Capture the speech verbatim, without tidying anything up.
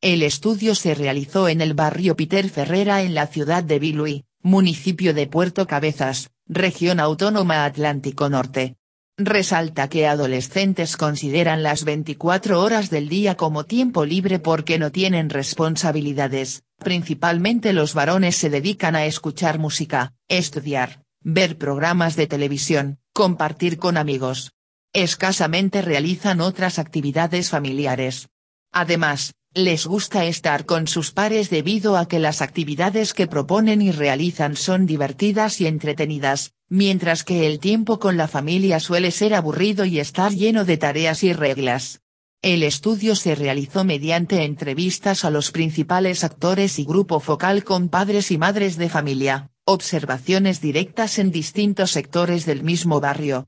El estudio se realizó en el barrio Peter Ferrera en la ciudad de Bilui, municipio de Puerto Cabezas, región autónoma Atlántico Norte. Resalta que adolescentes consideran las veinticuatro horas del día como tiempo libre porque no tienen responsabilidades, principalmente los varones se dedican a escuchar música, estudiar, ver programas de televisión, compartir con amigos. Escasamente realizan otras actividades familiares. Además, les gusta estar con sus pares debido a que las actividades que proponen y realizan son divertidas y entretenidas, mientras que el tiempo con la familia suele ser aburrido y estar lleno de tareas y reglas. El estudio se realizó mediante entrevistas a los principales actores y grupo focal con padres y madres de familia, observaciones directas en distintos sectores del mismo barrio,